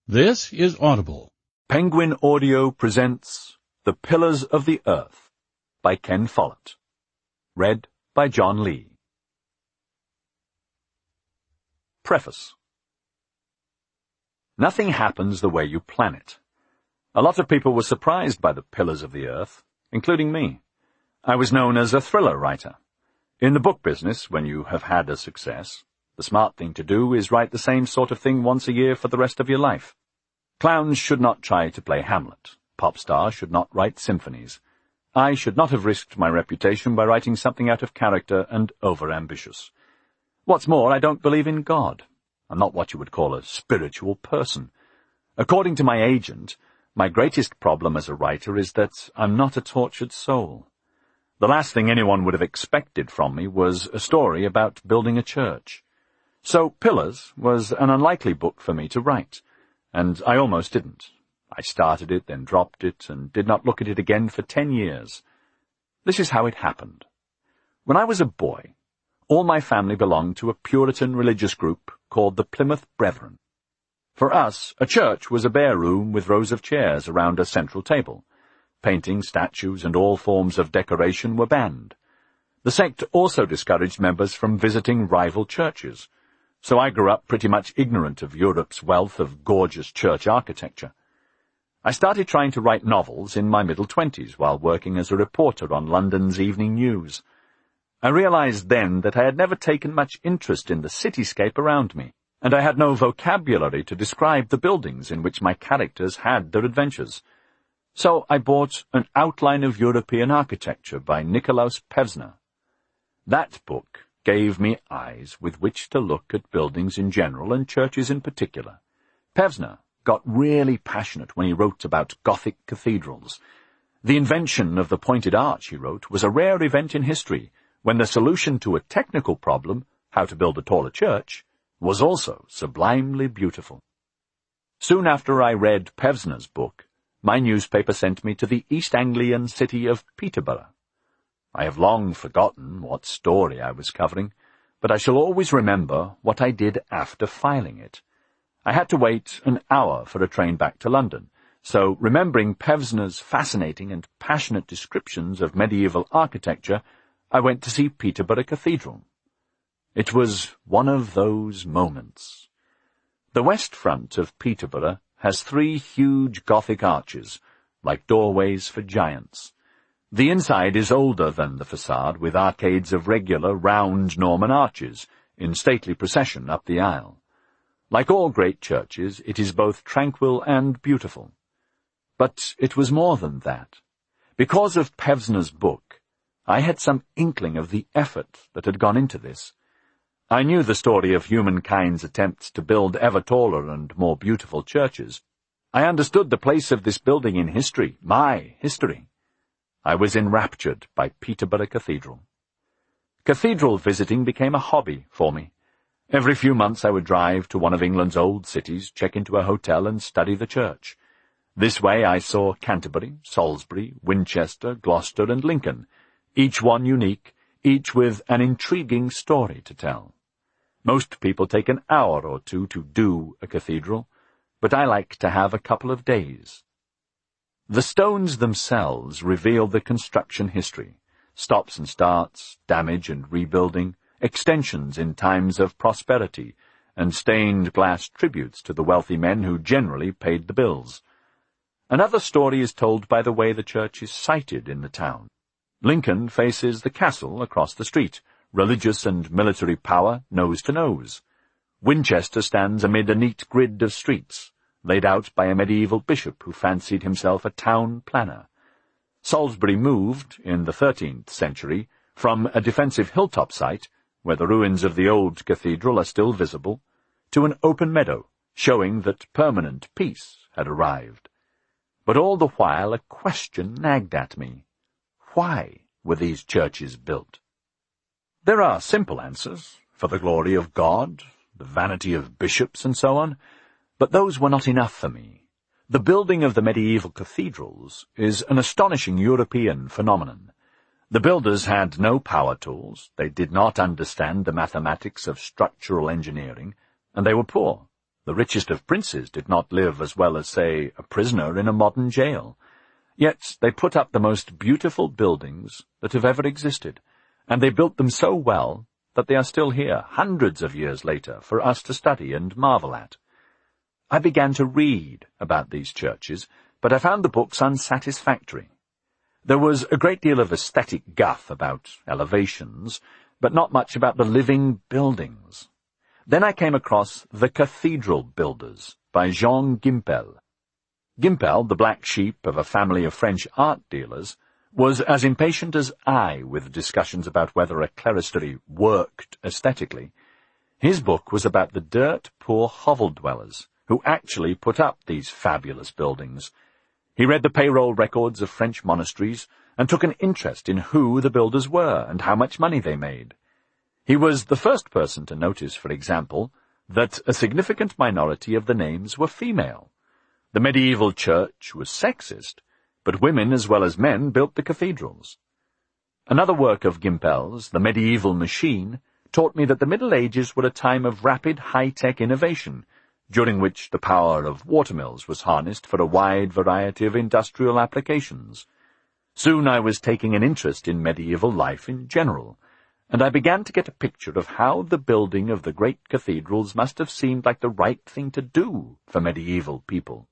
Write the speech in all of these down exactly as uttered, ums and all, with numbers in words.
This is Audible. Penguin Audio presents The Pillars of the Earth by Ken Follett. Read by John Lee. Preface. Nothing happens the way you plan it. A lot of people were surprised by the Pillars of the Earth, including me. I was known as a thriller writer. In the book business, when you have had a success, the smart thing to do is write the same sort of thing once a year for the rest of your life. Clowns should not try to play Hamlet. Pop stars should not write symphonies. I should not have risked my reputation by writing something out of character and over-ambitious. What's more, I don't believe in God. I'm not what you would call a spiritual person. According to my agent, my greatest problem as a writer is that I'm not a tortured soul. The last thing anyone would have expected from me was a story about building a church. So Pillars was an unlikely book for me to write, and I almost didn't. I started it, then dropped it, and did not look at it again for ten years. This is how it happened. When I was a boy, all my family belonged to a Puritan religious group called the Plymouth Brethren. For us, a church was a bare room with rows of chairs around a central table. Paintings, statues, and all forms of decoration were banned. The sect also discouraged members from visiting rival churches, so I grew up pretty much ignorant of Europe's wealth of gorgeous church architecture. I started trying to write novels in my middle twenties while working as a reporter on London's evening news. I realized then that I had never taken much interest in the cityscape around me, and I had no vocabulary to describe the buildings in which my characters had their adventures. So I bought An Outline of European Architecture by Nikolaus Pevsner. That book gave me eyes with which to look at buildings in general and churches in particular. Pevsner got really passionate when he wrote about Gothic cathedrals. The invention of the pointed arch, he wrote, was a rare event in history, when the solution to a technical problem, how to build a taller church, was also sublimely beautiful. Soon after I read Pevsner's book, my newspaper sent me to the East Anglian city of Peterborough. I have long forgotten what story I was covering, but I shall always remember what I did after filing it. I had to wait an hour for a train back to London, so remembering Pevsner's fascinating and passionate descriptions of medieval architecture, I went to see Peterborough Cathedral. It was one of those moments. The west front of Peterborough has three huge Gothic arches, like doorways for giants. The inside is older than the facade, with arcades of regular, round Norman arches in stately procession up the aisle. Like all great churches, it is both tranquil and beautiful. But it was more than that. Because of Pevsner's book, I had some inkling of the effort that had gone into this. I knew the story of humankind's attempts to build ever taller and more beautiful churches. I understood the place of this building in history, my history. I was enraptured by Peterborough Cathedral. Cathedral visiting became a hobby for me. Every few months I would drive to one of England's old cities, check into a hotel, and study the church. This way I saw Canterbury, Salisbury, Winchester, Gloucester, and Lincoln, each one unique, each with an intriguing story to tell. Most people take an hour or two to do a cathedral, but I like to have a couple of days. The stones themselves reveal the construction history, stops and starts, damage and rebuilding, extensions in times of prosperity, and stained glass tributes to the wealthy men who generally paid the bills. Another story is told by the way the church is sited in the town. Lincoln faces the castle across the street, religious and military power nose to nose. Winchester stands amid a neat grid of streets, laid out by a medieval bishop who fancied himself a town planner. Salisbury moved, in the thirteenth century, from a defensive hilltop site, where the ruins of the old cathedral are still visible, to an open meadow, showing that permanent peace had arrived. But all the while a question nagged at me. Why were these churches built? There are simple answers, for the glory of God, the vanity of bishops, and so on, but those were not enough for me. The building of the medieval cathedrals is an astonishing European phenomenon. The builders had no power tools, they did not understand the mathematics of structural engineering, and they were poor. The richest of princes did not live as well as, say, a prisoner in a modern jail. Yet they put up the most beautiful buildings that have ever existed, and they built them so well that they are still here, hundreds of years later, for us to study and marvel at. I began to read about these churches, but I found the books unsatisfactory. There was a great deal of aesthetic guff about elevations, but not much about the living buildings. Then I came across The Cathedral Builders by Jean Gimpel. Gimpel, the black sheep of a family of French art dealers, was as impatient as I with discussions about whether a clerestory worked aesthetically. His book was about the dirt-poor hovel-dwellers who actually put up these fabulous buildings. He read the payroll records of French monasteries and took an interest in who the builders were and how much money they made. He was the first person to notice, for example, that a significant minority of the names were female. The medieval church was sexist, but women as well as men built the cathedrals. Another work of Gimpel's, The Medieval Machine, taught me that the Middle Ages were a time of rapid high-tech innovation, during which the power of watermills was harnessed for a wide variety of industrial applications. Soon I was taking an interest in medieval life in general, and I began to get a picture of how the building of the great cathedrals must have seemed like the right thing to do for medieval people.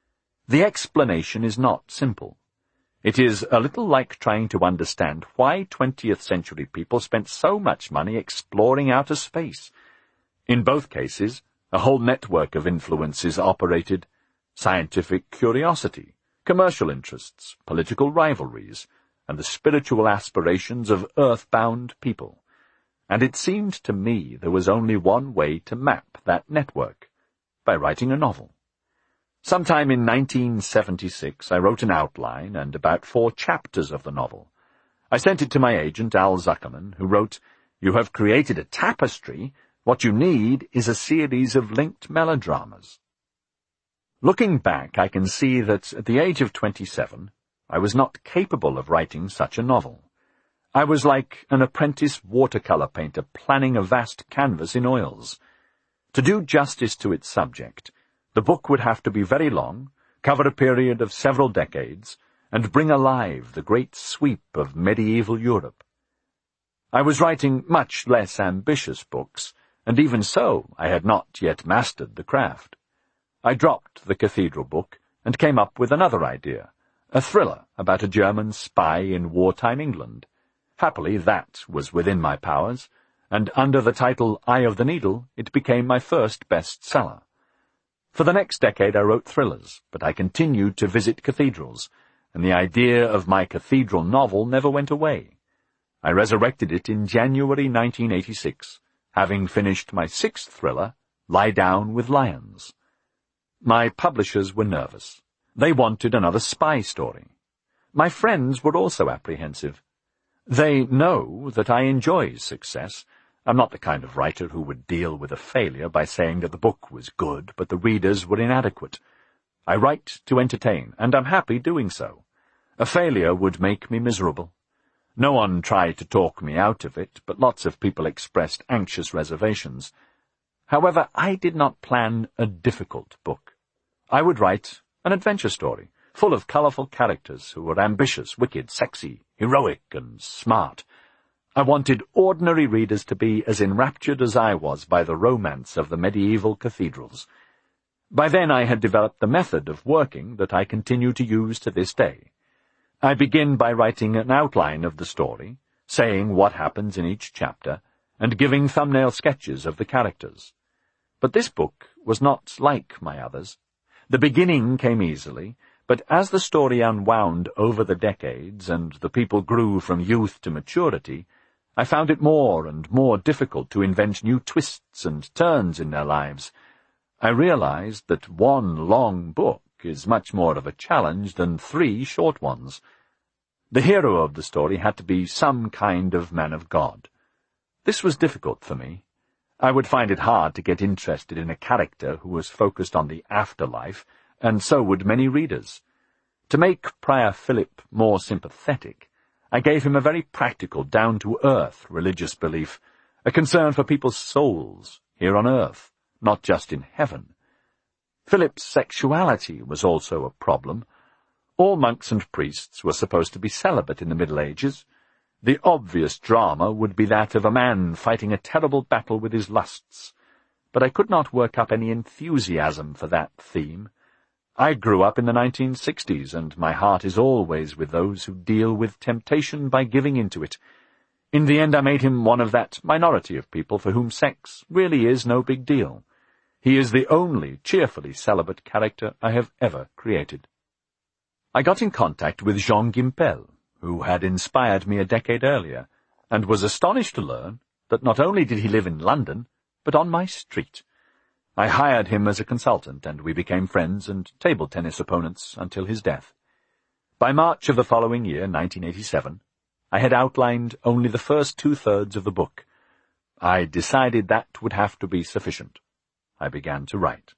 The explanation is not simple. It is a little like trying to understand why twentieth century people spent so much money exploring outer space. In both cases, a whole network of influences operated: scientific curiosity, commercial interests, political rivalries, and the spiritual aspirations of earth-bound people. And it seemed to me there was only one way to map that network: by writing a novel. Sometime in nineteen seventy-six I wrote an outline and about four chapters of the novel. I sent it to my agent, Al Zuckerman, who wrote, "You have created a tapestry. What you need is a series of linked melodramas." Looking back, I can see that at the age of twenty-seven, I was not capable of writing such a novel. I was like an apprentice watercolor painter planning a vast canvas in oils. To do justice to its subject, the book would have to be very long, cover a period of several decades, and bring alive the great sweep of medieval Europe. I was writing much less ambitious books, and even so I had not yet mastered the craft. I dropped the cathedral book and came up with another idea, a thriller about a German spy in wartime England. Happily, that was within my powers, and under the title Eye of the Needle it became my first bestseller. For the next decade I wrote thrillers, but I continued to visit cathedrals, and the idea of my cathedral novel never went away. I resurrected it in January nineteen eighty-six, having finished my sixth thriller, Lie Down with Lions. My publishers were nervous. They wanted another spy story. My friends were also apprehensive. They know that I enjoy success. I'm not the kind of writer who would deal with a failure by saying that the book was good, but the readers were inadequate. I write to entertain, and I'm happy doing so. A failure would make me miserable. No one tried to talk me out of it, but lots of people expressed anxious reservations. However, I did not plan a difficult book. I would write an adventure story, full of colorful characters who were ambitious, wicked, sexy, heroic, and smart. I wanted ordinary readers to be as enraptured as I was by the romance of the medieval cathedrals. By then I had developed the method of working that I continue to use to this day. I begin by writing an outline of the story, saying what happens in each chapter, and giving thumbnail sketches of the characters. But this book was not like my others. The beginning came easily, but as the story unwound over the decades and the people grew from youth to maturity, I found it more and more difficult to invent new twists and turns in their lives. I realized that one long book is much more of a challenge than three short ones. The hero of the story had to be some kind of man of God. This was difficult for me. I would find it hard to get interested in a character who was focused on the afterlife, and so would many readers. To make Prior Philip more sympathetic, I gave him a very practical, down-to-earth religious belief, a concern for people's souls here on earth, not just in heaven, Philip's sexuality was also a problem. All monks and priests were supposed to be celibate in the Middle Ages. The obvious drama would be that of a man fighting a terrible battle with his lusts, but I could not work up any enthusiasm for that theme. I grew up in the nineteen sixties, and my heart is always with those who deal with temptation by giving into it. In the end I made him one of that minority of people for whom sex really is no big deal. He is the only cheerfully celibate character I have ever created. I got in contact with Jean Gimpel, who had inspired me a decade earlier, and was astonished to learn that not only did he live in London, but on my street. I hired him as a consultant, and we became friends and table tennis opponents until his death. By March of the following year, nineteen eighty-seven, I had outlined only the first two-thirds of the book. I decided that would have to be sufficient. I began to write.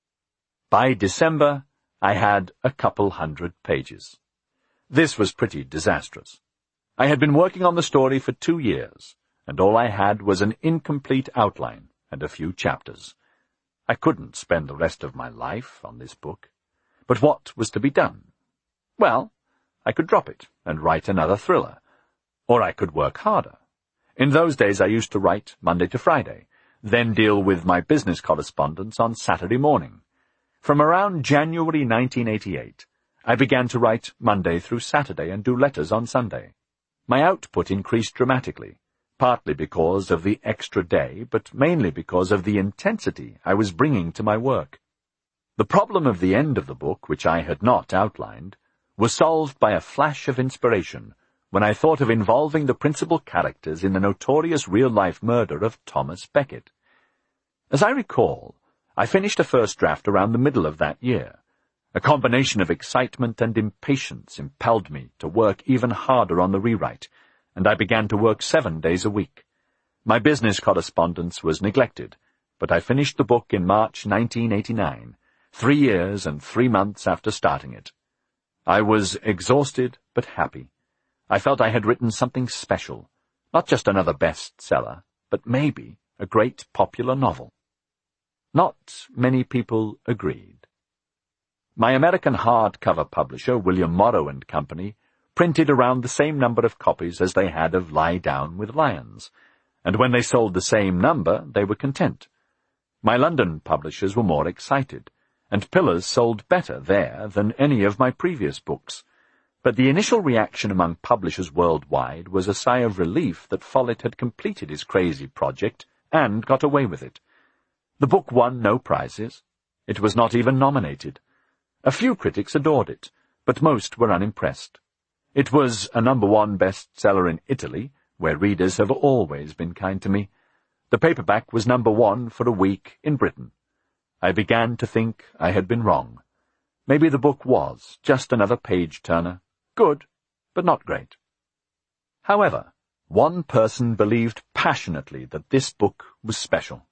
By December, I had a couple hundred pages. This was pretty disastrous. I had been working on the story for two years, and all I had was an incomplete outline and a few chapters. I couldn't spend the rest of my life on this book. But what was to be done? Well, I could drop it and write another thriller. Or I could work harder. In those days I used to write Monday to Friday, then deal with my business correspondence on Saturday morning. From around January nineteen eighty-eight, I began to write Monday through Saturday and do letters on Sunday. My output increased dramatically, partly because of the extra day, but mainly because of the intensity I was bringing to my work. The problem of the end of the book, which I had not outlined, was solved by a flash of inspiration when I thought of involving the principal characters in the notorious real-life murder of Thomas Becket. As I recall, I finished a first draft around the middle of that year. A combination of excitement and impatience impelled me to work even harder on the rewrite, and I began to work seven days a week. My business correspondence was neglected, but I finished the book in March nineteen eighty-nine, three years and three months after starting it. I was exhausted but happy. I felt I had written something special, not just another bestseller, but maybe a great popular novel. Not many people agreed. My American hardcover publisher, William Morrow and Company, printed around the same number of copies as they had of Lie Down with Lions, and when they sold the same number, they were content. My London publishers were more excited, and Pillars sold better there than any of my previous books. But the initial reaction among publishers worldwide was a sigh of relief that Follett had completed his crazy project and got away with it. The book won no prizes. It was not even nominated. A few critics adored it, but most were unimpressed. It was a number one bestseller in Italy, where readers have always been kind to me. The paperback was number one for a week in Britain. I began to think I had been wrong. Maybe the book was just another page-turner. Good, but not great. However, one person believed passionately that this book was special.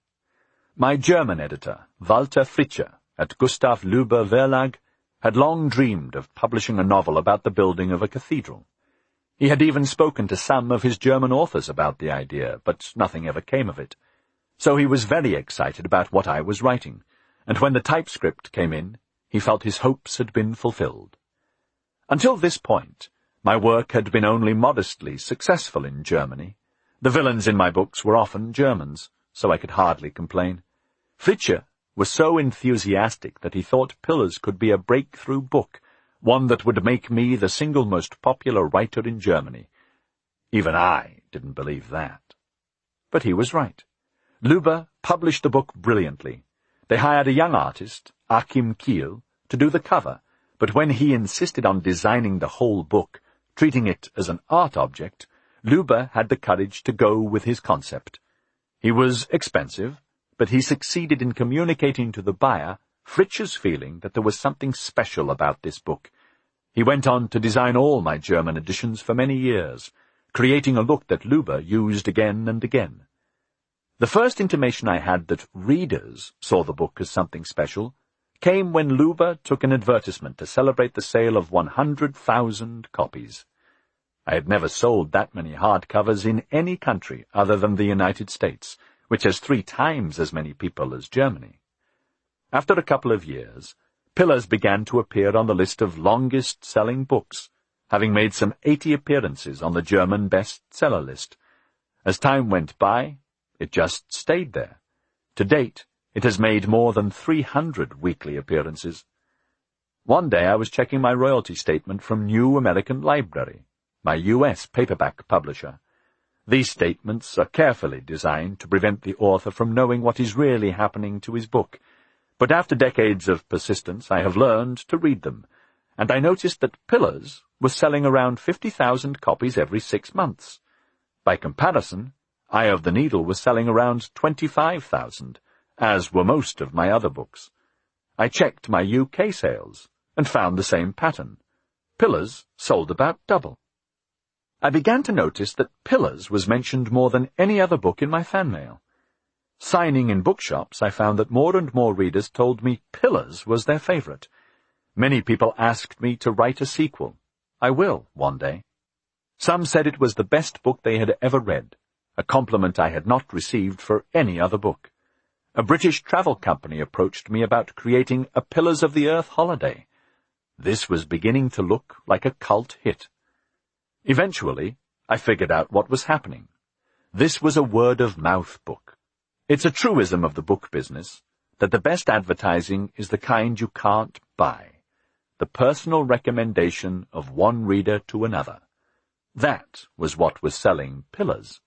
My German editor, Walter Fritsche, at Gustav Löber Verlag, had long dreamed of publishing a novel about the building of a cathedral. He had even spoken to some of his German authors about the idea, but nothing ever came of it. So he was very excited about what I was writing, and when the typescript came in, he felt his hopes had been fulfilled. Until this point, my work had been only modestly successful in Germany. The villains in my books were often Germans, so I could hardly complain. Fritsche was so enthusiastic that he thought Pillars could be a breakthrough book, one that would make me the single most popular writer in Germany. Even I didn't believe that. But he was right. Löber published the book brilliantly. They hired a young artist, Achim Kiel, to do the cover, but when he insisted on designing the whole book, treating it as an art object, Löber had the courage to go with his concept. He was expensive, but he succeeded in communicating to the buyer Fritsche's feeling that there was something special about this book. He went on to design all my German editions for many years, creating a look that Löber used again and again. The first intimation I had that readers saw the book as something special came when Löber took an advertisement to celebrate the sale of one hundred thousand copies. I had never sold that many hardcovers in any country other than the United States, which has three times as many people as Germany. After a couple of years, Pillars began to appear on the list of longest-selling books, having made some eighty appearances on the German bestseller list. As time went by, it just stayed there. To date, it has made more than three hundred weekly appearances. One day I was checking my royalty statement from New American Library, my U S paperback publisher. These statements are carefully designed to prevent the author from knowing what is really happening to his book, but after decades of persistence I have learned to read them, and I noticed that Pillars was selling around fifty thousand copies every six months. By comparison, Eye of the Needle was selling around twenty-five thousand, as were most of my other books. I checked my U K sales and found the same pattern. Pillars sold about double. I began to notice that Pillars was mentioned more than any other book in my fan mail. Signing in bookshops, I found that more and more readers told me Pillars was their favorite. Many people asked me to write a sequel. I will, one day. Some said it was the best book they had ever read, a compliment I had not received for any other book. A British travel company approached me about creating a Pillars of the Earth holiday. This was beginning to look like a cult hit. Eventually, I figured out what was happening. This was a word-of-mouth book. It's a truism of the book business that the best advertising is the kind you can't buy, the personal recommendation of one reader to another. That was what was selling Pillars.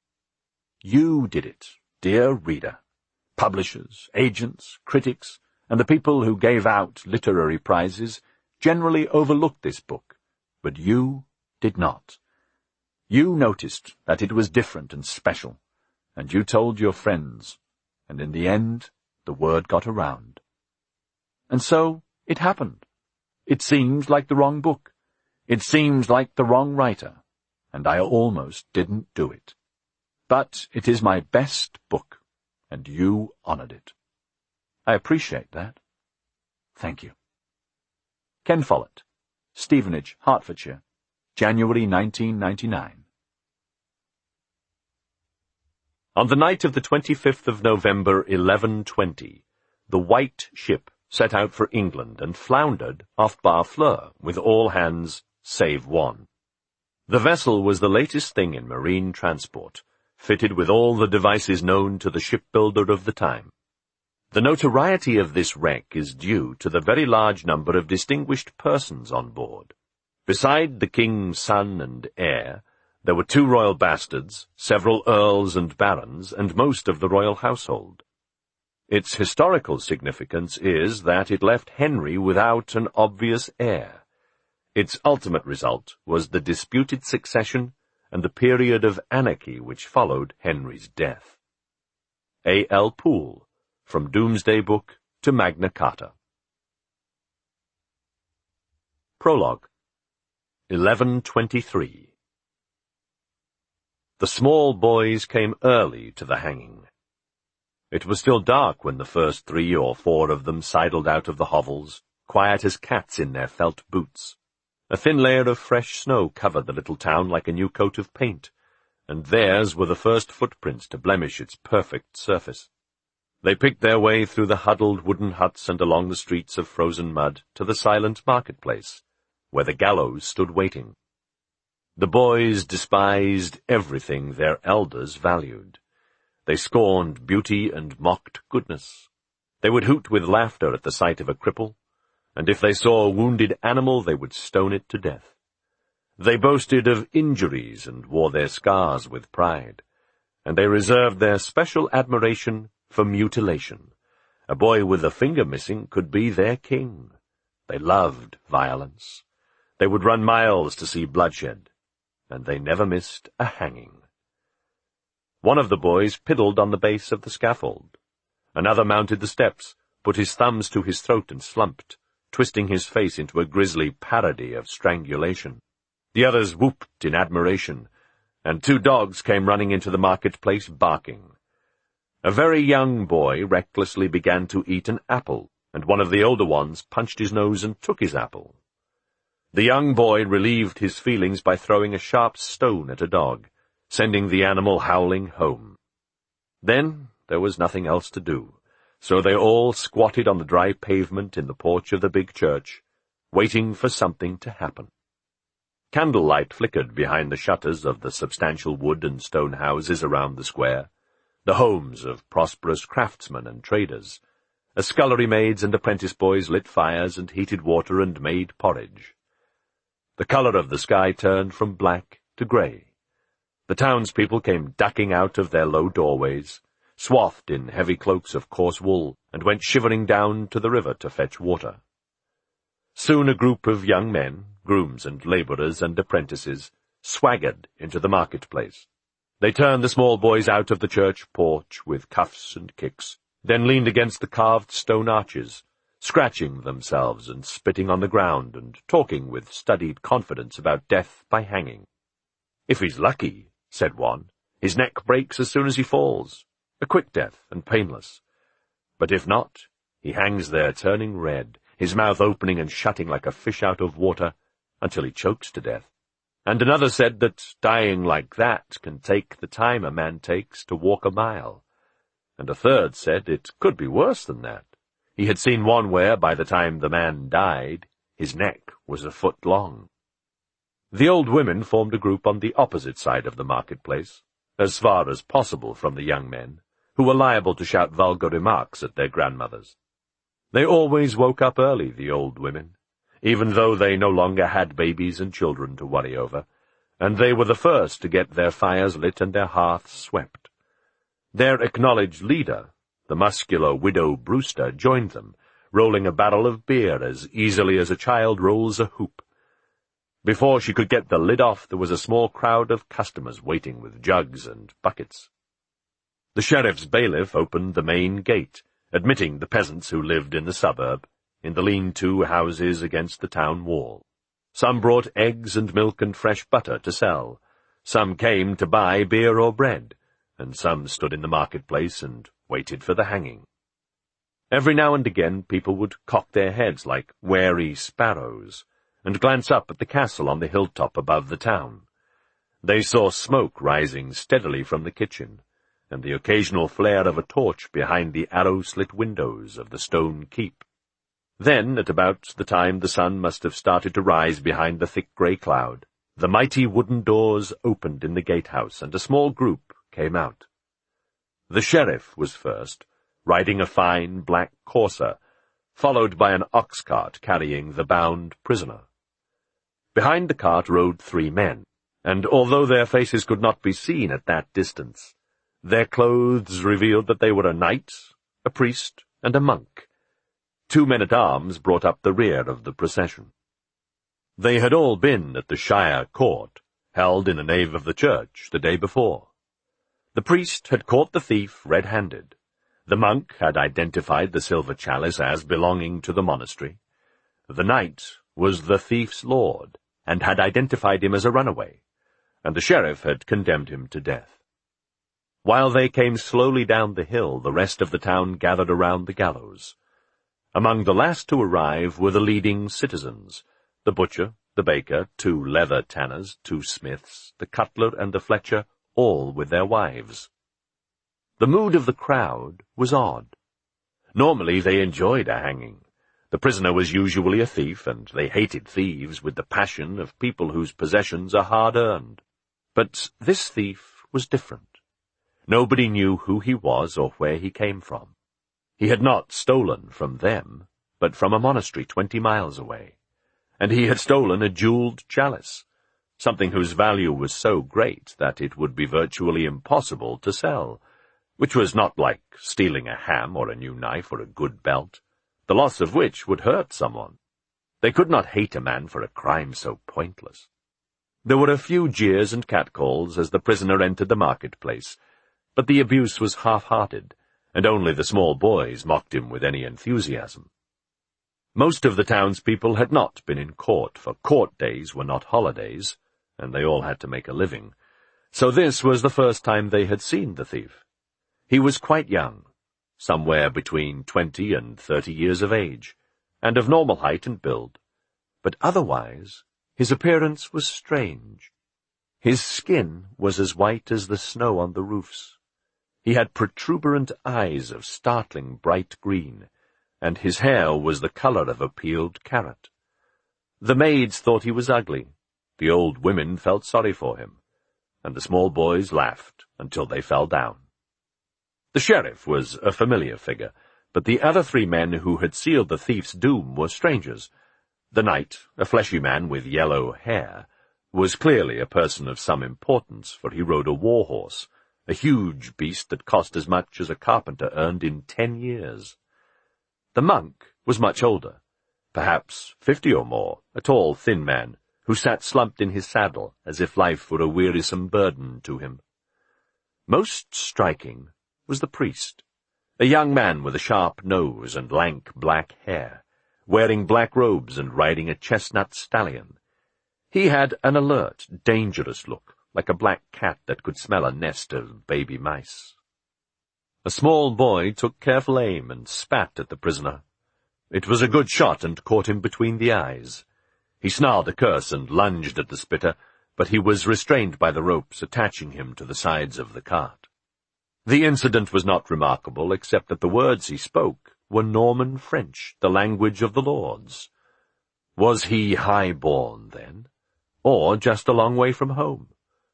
You did it, dear reader. Publishers, agents, critics, and the people who gave out literary prizes generally overlooked this book, but you did not. You noticed that it was different and special, and you told your friends, and in the end, the word got around. And so, it happened. It seems like the wrong book. It seems like the wrong writer, and I almost didn't do it. But it is my best book, and you honored it. I appreciate that. Thank you. Ken Follett, Stevenage, Hertfordshire, January nineteen ninety-nine. On the night of the twenty-fifth of November, eleven twenty, the White Ship set out for England and floundered off Barfleur with all hands save one. The vessel was the latest thing in marine transport, fitted with all the devices known to the shipbuilder of the time. The notoriety of this wreck is due to the very large number of distinguished persons on board. Beside the king's son and heir, there were two royal bastards, several earls and barons, and most of the royal household. Its historical significance is that it left Henry without an obvious heir. Its ultimate result was the disputed succession and the period of anarchy which followed Henry's death. A. L. Poole, From Doomsday Book to Magna Carta. Prologue. eleven twenty-three. The small boys came early to the hanging. It was still dark when the first three or four of them sidled out of the hovels, quiet as cats in their felt boots. A thin layer of fresh snow covered the little town like a new coat of paint, and theirs were the first footprints to blemish its perfect surface. They picked their way through the huddled wooden huts and along the streets of frozen mud to the silent marketplace, where the gallows stood waiting. The boys despised everything their elders valued. They scorned beauty and mocked goodness. They would hoot with laughter at the sight of a cripple, and if they saw a wounded animal they would stone it to death. They boasted of injuries and wore their scars with pride, and they reserved their special admiration for mutilation. A boy with a finger missing could be their king. They loved violence. They would run miles to see bloodshed, and they never missed a hanging. One of the boys piddled on the base of the scaffold. Another mounted the steps, put his thumbs to his throat and slumped, twisting his face into a grisly parody of strangulation. The others whooped in admiration, and two dogs came running into the marketplace barking. A very young boy recklessly began to eat an apple, and one of the older ones punched his nose and took his apple. The young boy relieved his feelings by throwing a sharp stone at a dog, sending the animal howling home. Then there was nothing else to do, So they all squatted on the dry pavement in the porch of the big church, waiting for something to happen. Candlelight flickered behind the shutters of the substantial wood and stone houses around the square, the homes of prosperous craftsmen and traders. As scullery maids and apprentice boys lit fires and heated water and made porridge. The colour of the sky turned from black to grey. The townspeople came ducking out of their low doorways, swathed in heavy cloaks of coarse wool, and went shivering down to the river to fetch water. Soon a group of young men, grooms and labourers and apprentices, swaggered into the marketplace. They turned the small boys out of the church porch with cuffs and kicks, then leaned against the carved stone arches, scratching themselves and spitting on the ground and talking with studied confidence about death by hanging. "If he's lucky," said one, "his neck breaks as soon as he falls, a quick death and painless. But if not, he hangs there turning red, his mouth opening and shutting like a fish out of water, until he chokes to death." And another said that dying like that can take the time a man takes to walk a mile. And a third said it could be worse than that. He had seen one where, by the time the man died, his neck was a foot long. The old women formed a group on the opposite side of the marketplace, as far as possible from the young men, who were liable to shout vulgar remarks at their grandmothers. They always woke up early, the old women, even though they no longer had babies and children to worry over, and they were the first to get their fires lit and their hearths swept. Their acknowledged leader, the muscular Widow Brewster, joined them, rolling a barrel of beer as easily as a child rolls a hoop. Before she could get the lid off, there was a small crowd of customers waiting with jugs and buckets. The sheriff's bailiff opened the main gate, admitting the peasants who lived in the suburb, in the lean-to houses against the town wall. Some brought eggs and milk and fresh butter to sell. Some came to buy beer or bread, and some stood in the marketplace and waited for the hanging. Every now and again people would cock their heads like wary sparrows, and glance up at the castle on the hilltop above the town. They saw smoke rising steadily from the kitchen, and the occasional flare of a torch behind the arrow-slit windows of the stone keep. Then, at about the time the sun must have started to rise behind the thick grey cloud, the mighty wooden doors opened in the gatehouse, and a small group came out. The sheriff was first, riding a fine black courser, followed by an ox-cart carrying the bound prisoner. Behind the cart rode three men, and although their faces could not be seen at that distance, their clothes revealed that they were a knight, a priest, and a monk. Two men-at-arms brought up the rear of the procession. They had all been at the Shire Court, held in the nave of the church the day before. The priest had caught the thief red-handed. The monk had identified the silver chalice as belonging to the monastery. The knight was the thief's lord, and had identified him as a runaway, and the sheriff had condemned him to death. While they came slowly down the hill, the rest of the town gathered around the gallows. Among the last to arrive were the leading citizens, the butcher, the baker, two leather tanners, two smiths, the cutler and the fletcher, all with their wives. The mood of the crowd was odd. Normally they enjoyed a hanging. The prisoner was usually a thief, and they hated thieves with the passion of people whose possessions are hard-earned. But this thief was different. Nobody knew who he was or where he came from. He had not stolen from them, but from a monastery twenty miles away, and he had stolen a jeweled chalice, something whose value was so great that it would be virtually impossible to sell, which was not like stealing a ham or a new knife or a good belt, the loss of which would hurt someone. They could not hate a man for a crime so pointless. There were a few jeers and catcalls as the prisoner entered the marketplace, but the abuse was half-hearted, and only the small boys mocked him with any enthusiasm. Most of the townspeople had not been in court, for court days were not holidays, and they all had to make a living, so this was the first time they had seen the thief. He was quite young, somewhere between twenty and thirty years of age, and of normal height and build, but otherwise his appearance was strange. His skin was as white as the snow on the roofs. He had protuberant eyes of startling bright green, and his hair was the color of a peeled carrot. The maids thought he was ugly, the old women felt sorry for him, and the small boys laughed until they fell down. The sheriff was a familiar figure, but the other three men who had sealed the thief's doom were strangers. The knight, a fleshy man with yellow hair, was clearly a person of some importance, for he rode a war-horse, a huge beast that cost as much as a carpenter earned in ten years. The monk was much older, perhaps fifty or more, a tall, thin man, who sat slumped in his saddle as if life were a wearisome burden to him. Most striking was the priest, a young man with a sharp nose and lank black hair, wearing black robes and riding a chestnut stallion. He had an alert, dangerous look, like a black cat that could smell a nest of baby mice. A small boy took careful aim and spat at the prisoner. It was a good shot and caught him between the eyes. He snarled a curse and lunged at the spitter, but he was restrained by the ropes attaching him to the sides of the cart. The incident was not remarkable, except that the words he spoke were Norman French, the language of the lords. Was he high-born, then, or just a long way from home?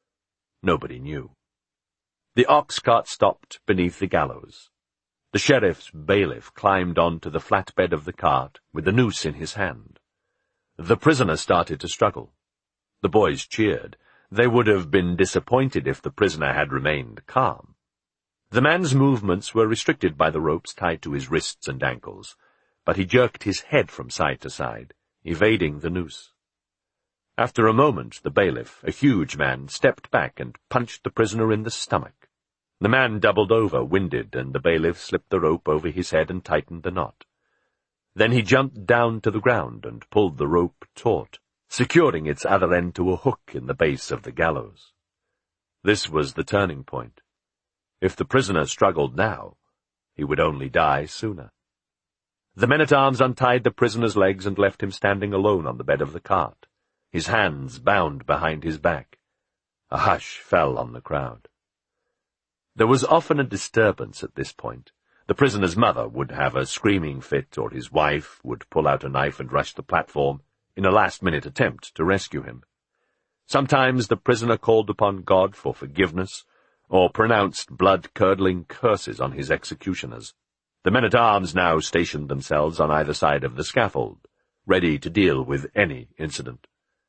Nobody knew. The ox-cart stopped beneath the gallows. The sheriff's bailiff climbed onto the flatbed of the cart with the noose in his hand. The prisoner started to struggle. The boys cheered. They would have been disappointed if the prisoner had remained calm. The man's movements were restricted by the ropes tied to his wrists and ankles, but he jerked his head from side to side, evading the noose. After a moment, the bailiff, a huge man, stepped back and punched the prisoner in the stomach. The man doubled over, winded, and the bailiff slipped the rope over his head and tightened the knot. Then he jumped down to the ground and pulled the rope taut, securing its other end to a hook in the base of the gallows. This was the turning point. If the prisoner struggled now, he would only die sooner. The men-at-arms untied the prisoner's legs and left him standing alone on the bed of the cart, his hands bound behind his back. A hush fell on the crowd. There was often a disturbance at this point. The prisoner's mother would have a screaming fit, or his wife would pull out a knife and rush the platform in a last-minute attempt to rescue him. Sometimes the prisoner called upon God for forgiveness, or pronounced blood-curdling curses on his executioners. The men-at-arms now stationed themselves on either side of the scaffold, ready to deal with any incident.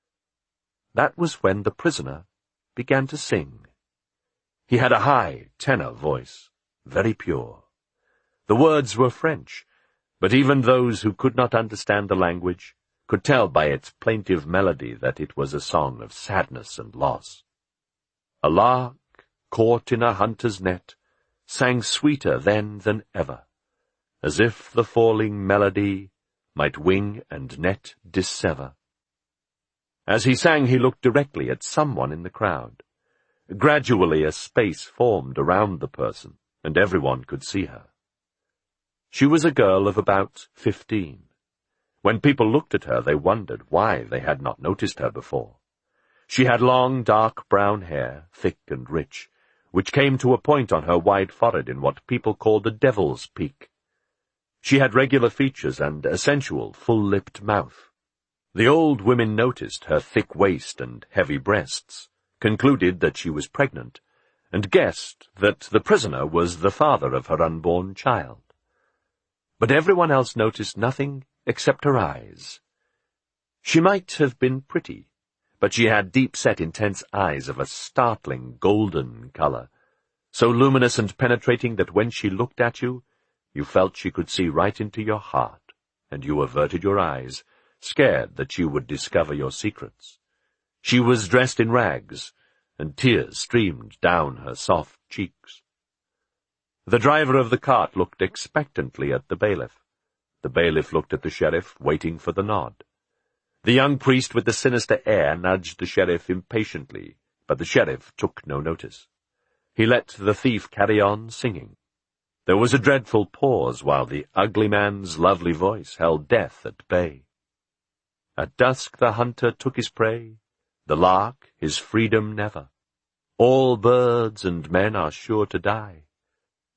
That was when the prisoner began to sing. He had a high tenor voice, very pure. The words were French, but even those who could not understand the language could tell by its plaintive melody that it was a song of sadness and loss. A lark, caught in a hunter's net, sang sweeter then than ever, as if the falling melody might wing and net dissever. As he sang, he looked directly at someone in the crowd. Gradually a space formed around the person, and everyone could see her. She was a girl of about fifteen. When people looked at her, they wondered why they had not noticed her before. She had long, dark brown hair, thick and rich, which came to a point on her wide forehead in what people called a devil's peak. She had regular features and a sensual, full-lipped mouth. The old women noticed her thick waist and heavy breasts, concluded that she was pregnant, and guessed that the prisoner was the father of her unborn child. But everyone else noticed nothing except her eyes. She might have been pretty, but she had deep-set, intense eyes of a startling golden color, so luminous and penetrating that when she looked at you, you felt she could see right into your heart, and you averted your eyes, scared that she would discover your secrets. She was dressed in rags, and tears streamed down her soft cheeks. The driver of the cart looked expectantly at the bailiff. The bailiff looked at the sheriff, waiting for the nod. The young priest with the sinister air nudged the sheriff impatiently, but the sheriff took no notice. He let the thief carry on singing. There was a dreadful pause while the ugly man's lovely voice held death at bay. At dusk the hunter took his prey, the lark his freedom never. All birds and men are sure to die,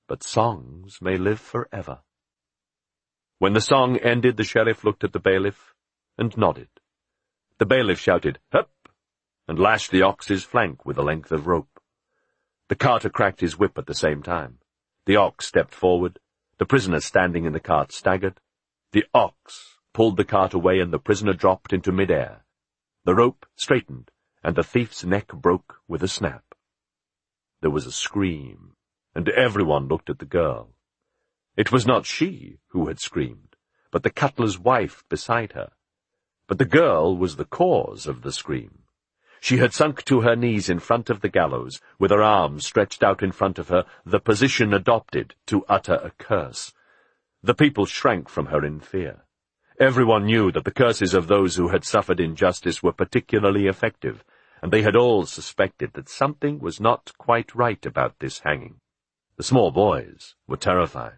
but songs may live forever. When the song ended, the sheriff looked at the bailiff and nodded. The bailiff shouted, "Hup!" and lashed the ox's flank with a length of rope. The carter cracked his whip at the same time. The ox stepped forward. The prisoner standing in the cart staggered. The ox pulled the cart away, and the prisoner dropped into mid-air. The rope straightened, and the thief's neck broke with a snap. There was a scream, and everyone looked at the girl. It was not she who had screamed, but the cutler's wife beside her. But the girl was the cause of the scream. She had sunk to her knees in front of the gallows, with her arms stretched out in front of her, the position adopted to utter a curse. The people shrank from her in fear. Everyone knew that the curses of those who had suffered injustice were particularly effective, and they had all suspected that something was not quite right about this hanging. The small boys were terrified.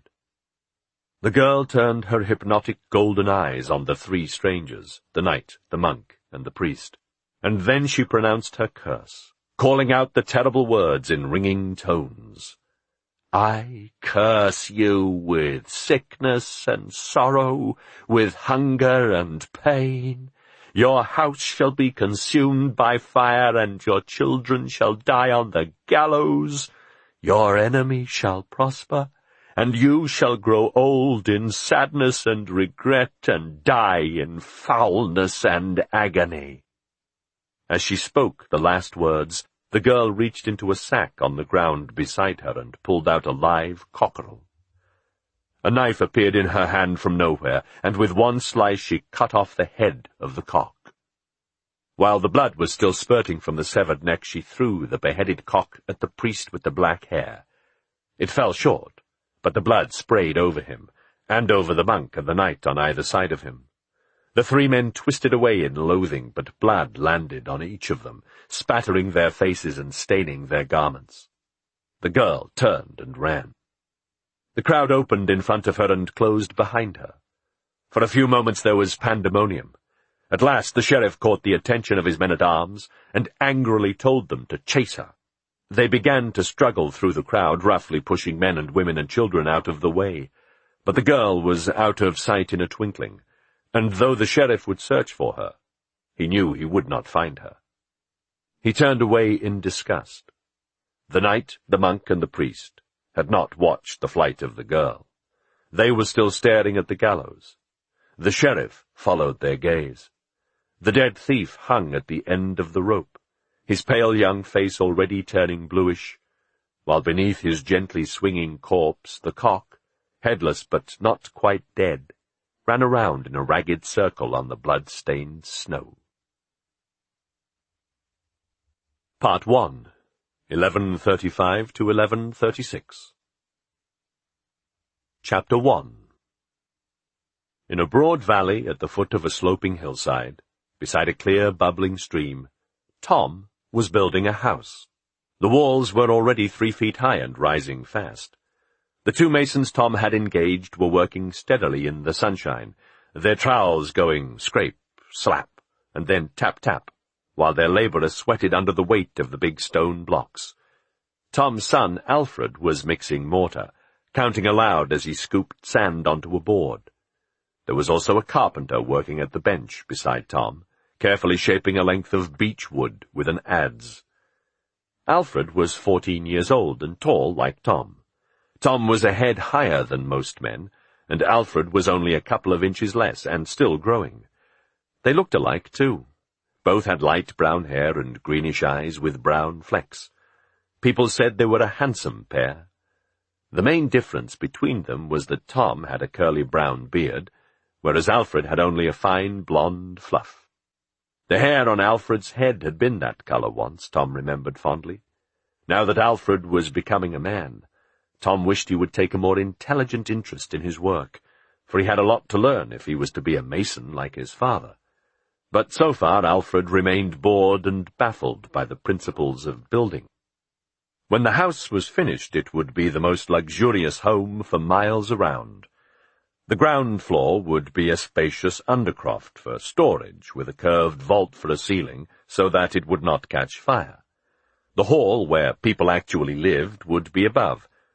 The girl turned her hypnotic golden eyes on the three strangers, the knight, the monk, and the priest, and then she pronounced her curse, calling out the terrible words in ringing tones. "I curse you with sickness and sorrow, with hunger and pain. Your house shall be consumed by fire, and your children shall die on the gallows. Your enemy shall prosper, and you shall grow old in sadness and regret, and die in foulness and agony." As she spoke the last words, the girl reached into a sack on the ground beside her and pulled out a live cockerel. A knife appeared in her hand from nowhere, and with one slice she cut off the head of the cock. While the blood was still spurting from the severed neck, she threw the beheaded cock at the priest with the black hair. It fell short, but the blood sprayed over him, and over the monk and the knight on either side of him. The three men twisted away in loathing, but blood landed on each of them, spattering their faces and staining their garments. The girl turned and ran. The crowd opened in front of her and closed behind her. For a few moments there was pandemonium. At last the sheriff caught the attention of his men-at-arms and angrily told them to chase her. They began to struggle through the crowd, roughly pushing men and women and children out of the way. But the girl was out of sight in a twinkling, and though the sheriff would search for her, he knew he would not find her. He turned away in disgust. The knight, the monk, and the priest had not watched the flight of the girl. They were still staring at the gallows. The sheriff followed their gaze. The dead thief hung at the end of the rope, his pale young face already turning bluish, while beneath his gently swinging corpse the cock, headless but not quite dead, ran around in a ragged circle on the blood-stained snow. Part one, eleven thirty-five to eleven thirty-six. Chapter one. In a broad valley at the foot of a sloping hillside, beside a clear, bubbling stream, Tom was building a house. The walls were already three feet high and rising fast. The two masons Tom had engaged were working steadily in the sunshine, their trowels going scrape, slap, and then tap-tap, while their labourers sweated under the weight of the big stone blocks. Tom's son, Alfred, was mixing mortar, counting aloud as he scooped sand onto a board. There was also a carpenter working at the bench beside Tom, carefully shaping a length of beech wood with an adze. Alfred was fourteen years old and tall like Tom. Tom was a head higher than most men, and Alfred was only a couple of inches less and still growing. They looked alike, too. Both had light brown hair and greenish eyes with brown flecks. People said they were a handsome pair. The main difference between them was that Tom had a curly brown beard, whereas Alfred had only a fine blonde fluff. The hair on Alfred's head had been that colour once, Tom remembered fondly. Now that Alfred was becoming a man, Tom wished he would take a more intelligent interest in his work, for he had a lot to learn if he was to be a mason like his father. But so far Alfred remained bored and baffled by the principles of building. When the house was finished, it would be the most luxurious home for miles around. The ground floor would be a spacious undercroft for storage, with a curved vault for a ceiling so that it would not catch fire. The hall, where people actually lived, would be above,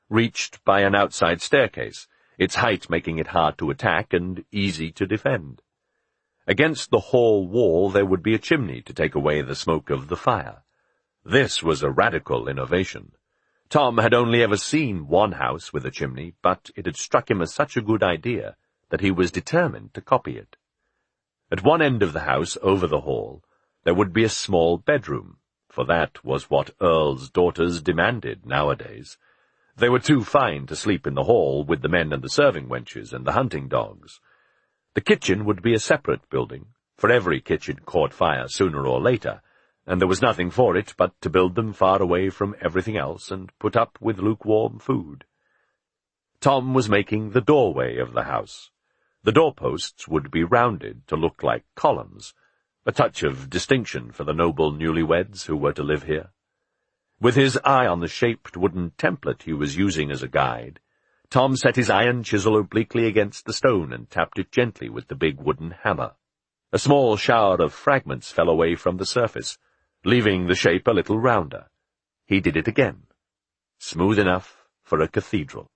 reached by an outside staircase, its height making it hard to attack and easy to defend. Against the hall wall there would be a chimney to take away the smoke of the fire. This was a radical innovation. Tom had only ever seen one house with a chimney, but it had struck him as such a good idea that he was determined to copy it. At one end of the house, over the hall, there would be a small bedroom, for that was what earls' daughters demanded nowadays. They were too fine to sleep in the hall with the men and the serving wenches and the hunting dogs. The kitchen would be a separate building, for every kitchen caught fire sooner or later, and there was nothing for it but to build them far away from everything else and put up with lukewarm food. Tom was making the doorway of the house. The doorposts would be rounded to look like columns, a touch of distinction for the noble newlyweds who were to live here. With his eye on the shaped wooden template he was using as a guide, Tom set his iron chisel obliquely against the stone and tapped it gently with the big wooden hammer. A small shower of fragments fell away from the surface, leaving the shape a little rounder. He did it again. Smooth enough for a cathedral.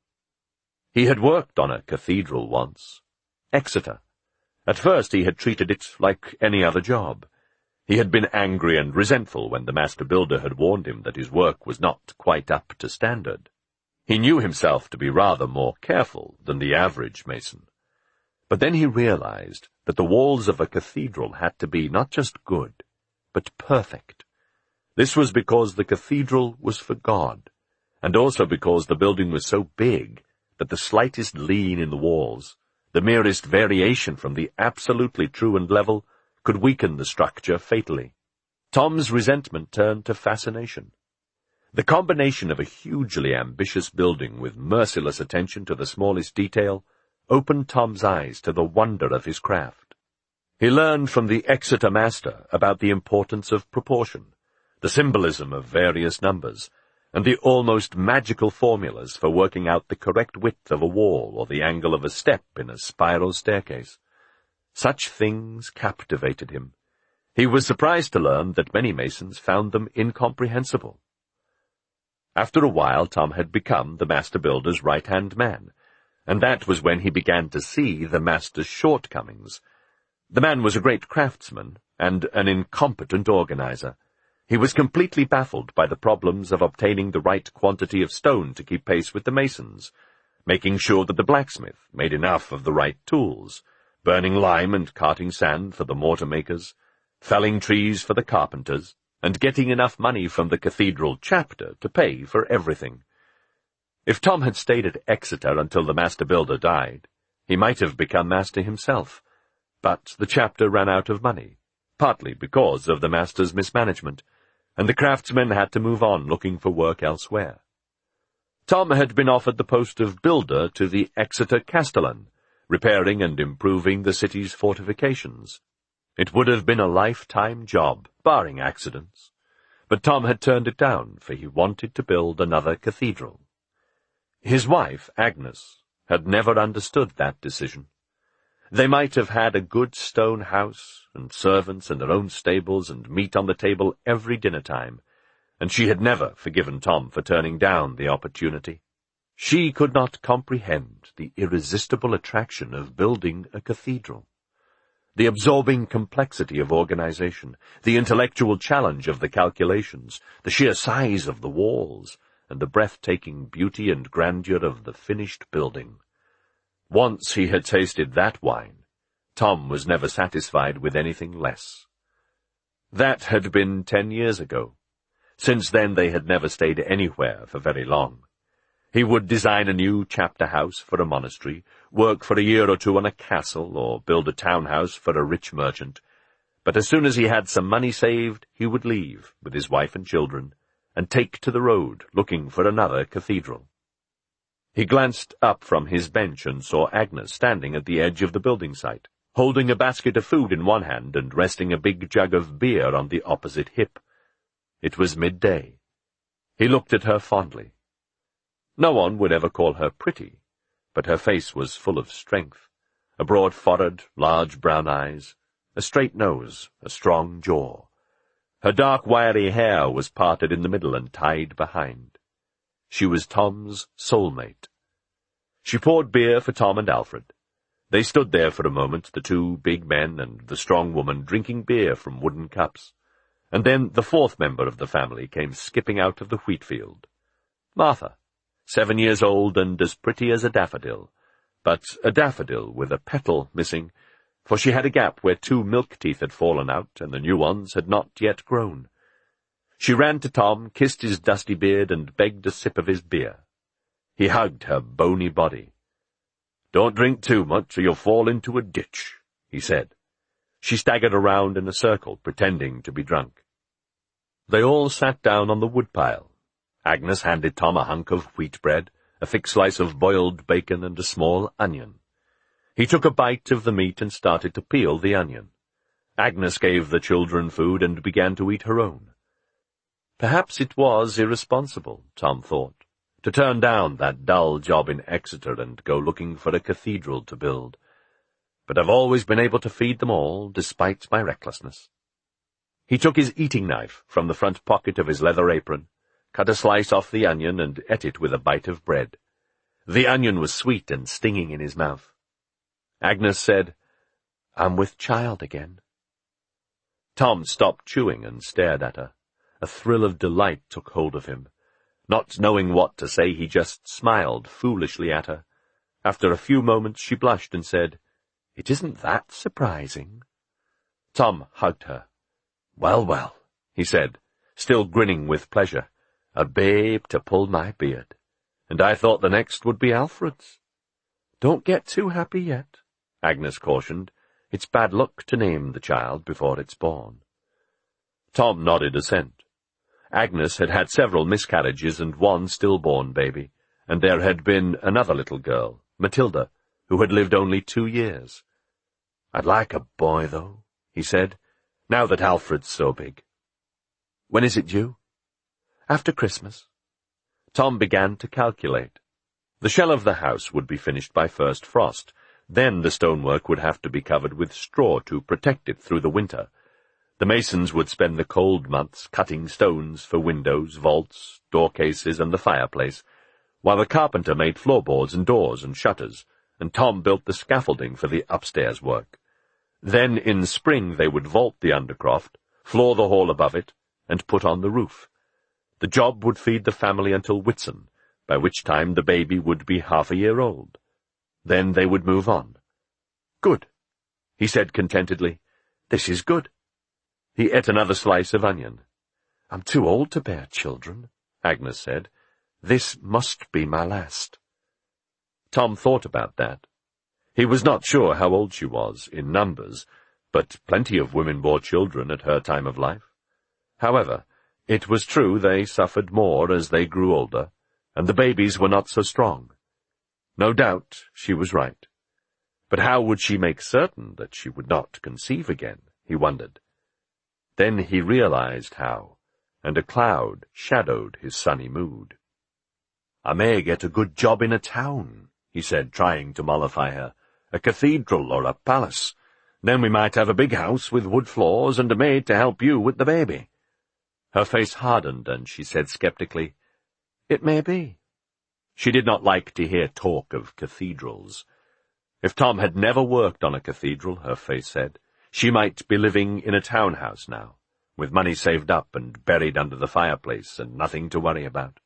He had worked on a cathedral once. Exeter. At first he had treated it like any other job. He had been angry and resentful when the master builder had warned him that his work was not quite up to standard. He knew himself to be rather more careful than the average mason. But then he realized that the walls of a cathedral had to be not just good, but perfect. This was because the cathedral was for God, and also because the building was so big that the slightest lean in the walls, the merest variation from the absolutely true and level, could weaken the structure fatally. Tom's resentment turned to fascination. The combination of a hugely ambitious building with merciless attention to the smallest detail opened Tom's eyes to the wonder of his craft. He learned from the Exeter master about the importance of proportion, the symbolism of various numbers, and the almost magical formulas for working out the correct width of a wall or the angle of a step in a spiral staircase. Such things captivated him. He was surprised to learn that many masons found them incomprehensible. After a while Tom had become the master builder's right-hand man, and that was when he began to see the master's shortcomings. The man was a great craftsman and an incompetent organizer. He was completely baffled by the problems of obtaining the right quantity of stone to keep pace with the masons, making sure that the blacksmith made enough of the right tools, burning lime and carting sand for the mortar makers, felling trees for the carpenters, and getting enough money from the cathedral chapter to pay for everything. If Tom had stayed at Exeter until the master builder died, he might have become master himself, but the chapter ran out of money, partly because of the master's mismanagement, and the craftsmen had to move on looking for work elsewhere. Tom had been offered the post of builder to the Exeter Castellan, repairing and improving the city's fortifications. It would have been a lifetime job, barring accidents, but Tom had turned it down, for he wanted to build another cathedral. His wife, Agnes, had never understood that decision. They might have had a good stone house, and servants and their own stables, and meat on the table every dinner time, and she had never forgiven Tom for turning down the opportunity. She could not comprehend the irresistible attraction of building a cathedral, the absorbing complexity of organization, the intellectual challenge of the calculations, the sheer size of the walls, and the breathtaking beauty and grandeur of the finished building. Once he had tasted that wine, Tom was never satisfied with anything less. That had been ten years ago. Since then they had never stayed anywhere for very long. He would design a new chapter house for a monastery, work for a year or two on a castle, or build a townhouse for a rich merchant. But as soon as he had some money saved, he would leave, with his wife and children, and take to the road, looking for another cathedral. He glanced up from his bench and saw Agnes standing at the edge of the building site, holding a basket of food in one hand and resting a big jug of beer on the opposite hip. It was midday. He looked at her fondly. No one would ever call her pretty, but her face was full of strength, a broad forehead, large brown eyes, a straight nose, a strong jaw. Her dark wiry hair was parted in the middle and tied behind. She was Tom's soulmate. She poured beer for Tom and Alfred. They stood there for a moment, the two big men and the strong woman, drinking beer from wooden cups. And then the fourth member of the family came skipping out of the wheat field. Martha, seven years old and as pretty as a daffodil, but a daffodil with a petal missing, for she had a gap where two milk teeth had fallen out and the new ones had not yet grown. She ran to Tom, kissed his dusty beard, and begged a sip of his beer. He hugged her bony body. "Don't drink too much, or you'll fall into a ditch," he said. She staggered around in a circle, pretending to be drunk. They all sat down on the woodpile. Agnes handed Tom a hunk of wheat bread, a thick slice of boiled bacon, and a small onion. He took a bite of the meat and started to peel the onion. Agnes gave the children food and began to eat her own. Perhaps it was irresponsible, Tom thought, to turn down that dull job in Exeter and go looking for a cathedral to build. But I've always been able to feed them all, despite my recklessness. He took his eating knife from the front pocket of his leather apron, cut a slice off the onion, and ate it with a bite of bread. The onion was sweet and stinging in his mouth. Agnes said, "I'm with child again." Tom stopped chewing and stared at her. A thrill of delight took hold of him. Not knowing what to say, he just smiled foolishly at her. After a few moments she blushed and said, "It isn't that surprising." Tom hugged her. "Well, well," he said, still grinning with pleasure, "a babe to pull my beard. And I thought the next would be Alfred's." "Don't get too happy yet," Agnes cautioned. "It's bad luck to name the child before it's born." Tom nodded assent. Agnes had had several miscarriages and one stillborn baby, and there had been another little girl, Matilda, who had lived only two years. "I'd like a boy, though," he said, "now that Alfred's so big." "When is it due?" "After Christmas." Tom began to calculate. The shell of the house would be finished by first frost. Then the stonework would have to be covered with straw to protect it through the winter. The masons would spend the cold months cutting stones for windows, vaults, door-cases, and the fireplace, while the carpenter made floorboards and doors and shutters, and Tom built the scaffolding for the upstairs work. Then in spring they would vault the undercroft, floor the hall above it, and put on the roof. The job would feed the family until Whitsun, by which time the baby would be half a year old. Then they would move on. "Good," he said contentedly. "This is good." He ate another slice of onion. "I'm too old to bear children," Agnes said. "This must be my last." Tom thought about that. He was not sure how old she was, in numbers, but plenty of women bore children at her time of life. However, it was true they suffered more as they grew older, and the babies were not so strong. No doubt she was right. But how would she make certain that she would not conceive again, he wondered. Then he realized how, and a cloud shadowed his sunny mood. "I may get a good job in a town," he said, trying to mollify her. "A cathedral or a palace. Then we might have a big house with wood floors and a maid to help you with the baby." Her face hardened, and she said skeptically, "It may be." She did not like to hear talk of cathedrals. If Tom had never worked on a cathedral, her face said, she might be living in a townhouse now, with money saved up and buried under the fireplace and nothing to worry about.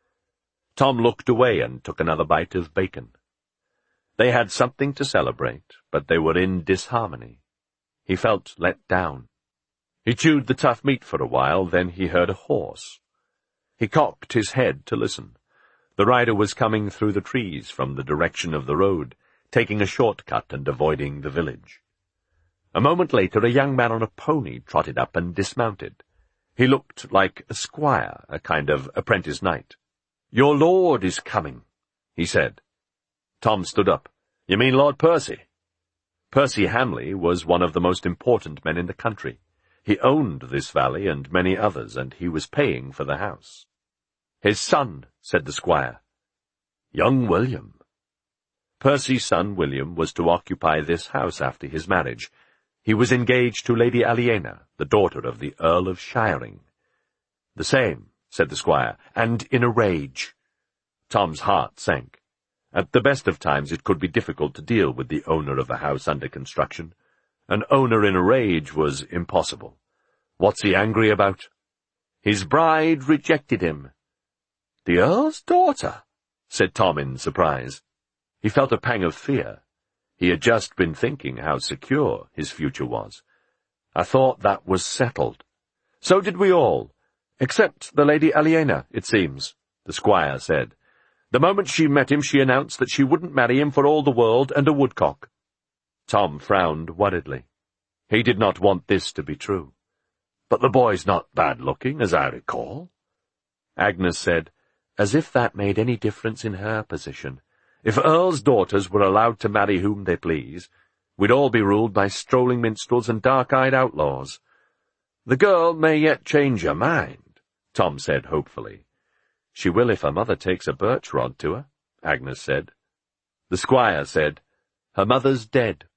Tom looked away and took another bite of bacon. They had something to celebrate, but they were in disharmony. He felt let down. He chewed the tough meat for a while, then he heard a horse. He cocked his head to listen. The rider was coming through the trees from the direction of the road, taking a short-cut and avoiding the village. A moment later a young man on a pony trotted up and dismounted. He looked like a squire, a kind of apprentice knight. "Your lord is coming," he said. Tom stood up. "You mean Lord Percy?" Percy Hamley was one of the most important men in the country. He owned this valley and many others, and he was paying for the house. "His son," said the squire. "Young William." Percy's son William was to occupy this house after his marriage. He was engaged to Lady Aliena, the daughter of the Earl of Shiring. "The same," said the squire, and in a rage. Tom's heart sank. At the best of times it could be difficult to deal with the owner of the house under construction. An owner in a rage was impossible. What's he angry about? His bride rejected him. The Earl's daughter, said Tom in surprise. He felt a pang of fear. He had just been thinking how secure his future was. I thought that was settled. So did we all, except the Lady Aliena, it seems, the squire said. The moment she met him, she announced that she wouldn't marry him for all the world and a woodcock. Tom frowned worriedly. He did not want this to be true. But the boy's not bad-looking, as I recall. Agnes said, as if that made any difference in her position. If earls' daughters were allowed to marry whom they please, we'd all be ruled by strolling minstrels and dark-eyed outlaws. The girl may yet change her mind, Tom said hopefully. She will if her mother takes a birch rod to her, Agnes said. The squire said, her mother's dead.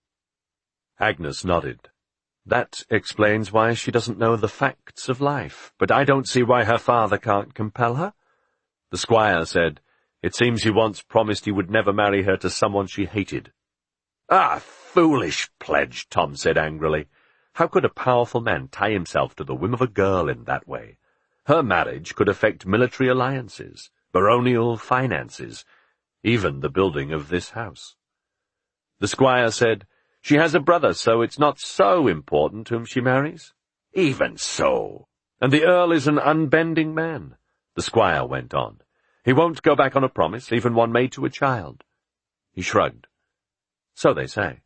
Agnes nodded. That explains why she doesn't know the facts of life, but I don't see why her father can't compel her. The squire said, it seems he once promised he would never marry her to someone she hated. Ah, foolish pledge, Tom said angrily. How could a powerful man tie himself to the whim of a girl in that way? Her marriage could affect military alliances, baronial finances, even the building of this house. The squire said, she has a brother, so it's not so important whom she marries. Even so. And the Earl is an unbending man, the squire went on. He won't go back on a promise, even one made to a child. He shrugged. So they say.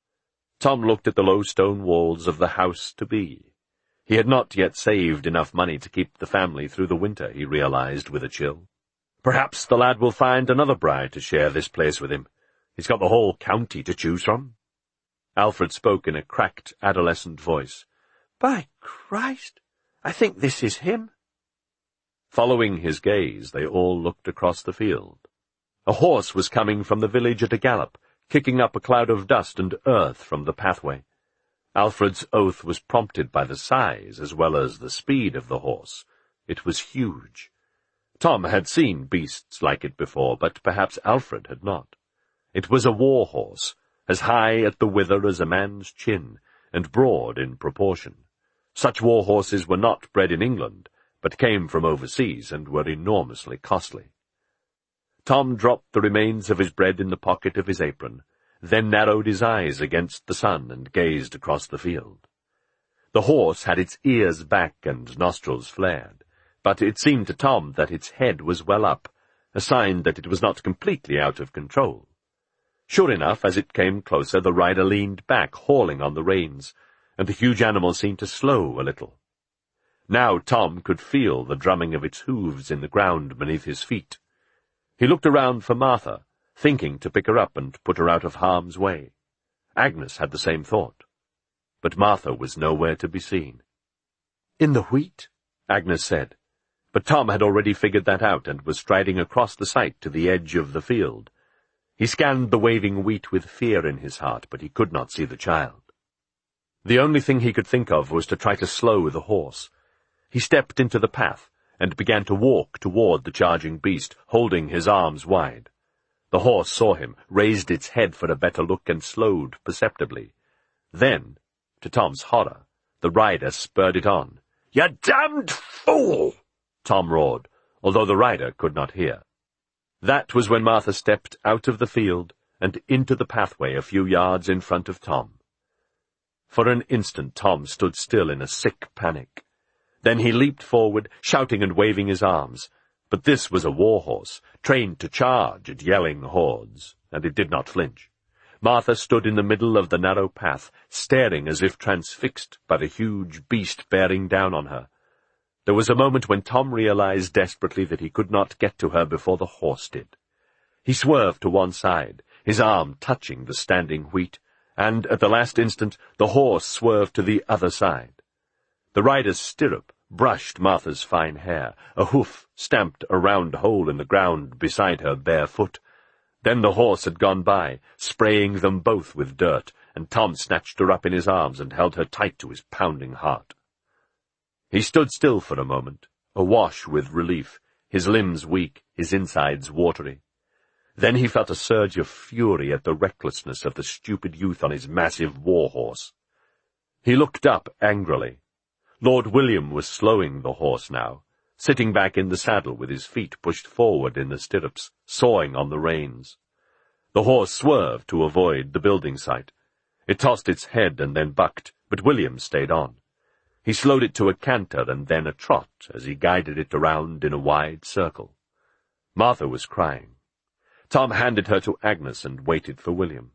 Tom looked at the low stone walls of the house-to-be. He had not yet saved enough money to keep the family through the winter, he realized with a chill. Perhaps the lad will find another bride to share this place with him. He's got the whole county to choose from. Alfred spoke in a cracked, adolescent voice. By Christ, I think this is him. Following his gaze, they all looked across the field. A horse was coming from the village at a gallop, kicking up a cloud of dust and earth from the pathway. Alfred's oath was prompted by the size as well as the speed of the horse. It was huge. Tom had seen beasts like it before, but perhaps Alfred had not. It was a war horse, as high at the wither as a man's chin, and broad in proportion. Such war horses were not bred in England, but came from overseas and were enormously costly. Tom dropped the remains of his bread in the pocket of his apron, then narrowed his eyes against the sun and gazed across the field. The horse had its ears back and nostrils flared, but it seemed to Tom that its head was well up, a sign that it was not completely out of control. Sure enough, as it came closer, the rider leaned back, hauling on the reins, and the huge animal seemed to slow a little. Now Tom could feel the drumming of its hooves in the ground beneath his feet. He looked around for Martha, thinking to pick her up and put her out of harm's way. Agnes had the same thought. But Martha was nowhere to be seen. "In the wheat?" Agnes said. But Tom had already figured that out and was striding across the site to the edge of the field. He scanned the waving wheat with fear in his heart, but he could not see the child. The only thing he could think of was to try to slow the horse. He stepped into the path and began to walk toward the charging beast, holding his arms wide. The horse saw him, raised its head for a better look, and slowed perceptibly. Then, to Tom's horror, the rider spurred it on. "You damned fool!" Tom roared, although the rider could not hear. That was when Martha stepped out of the field and into the pathway a few yards in front of Tom. For an instant Tom stood still in a sick panic. Then he leaped forward, shouting and waving his arms. But this was a war horse, trained to charge at yelling hordes, and it did not flinch. Martha stood in the middle of the narrow path, staring as if transfixed by the huge beast bearing down on her. There was a moment when Tom realized desperately that he could not get to her before the horse did. He swerved to one side, his arm touching the standing wheat, and at the last instant the horse swerved to the other side. The rider's stirrup brushed Martha's fine hair. A hoof stamped a round hole in the ground beside her bare foot. Then the horse had gone by, spraying them both with dirt, and Tom snatched her up in his arms and held her tight to his pounding heart. He stood still for a moment, awash with relief, his limbs weak, his insides watery. Then he felt a surge of fury at the recklessness of the stupid youth on his massive war-horse. He looked up angrily. Lord William was slowing the horse now, sitting back in the saddle with his feet pushed forward in the stirrups, sawing on the reins. The horse swerved to avoid the building site. It tossed its head and then bucked, but William stayed on. He slowed it to a canter and then a trot as he guided it around in a wide circle. Martha was crying. Tom handed her to Agnes and waited for William.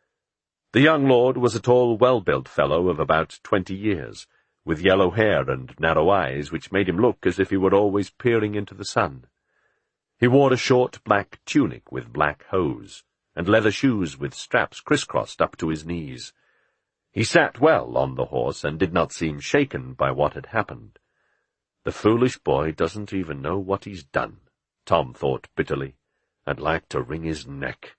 The young lord was a tall, well-built fellow of about twenty years, with yellow hair and narrow eyes which made him look as if he were always peering into the sun. He wore a short black tunic with black hose, and leather shoes with straps crisscrossed up to his knees. He sat well on the horse and did not seem shaken by what had happened. The foolish boy doesn't even know what he's done, Tom thought bitterly. I'd like to wring his neck.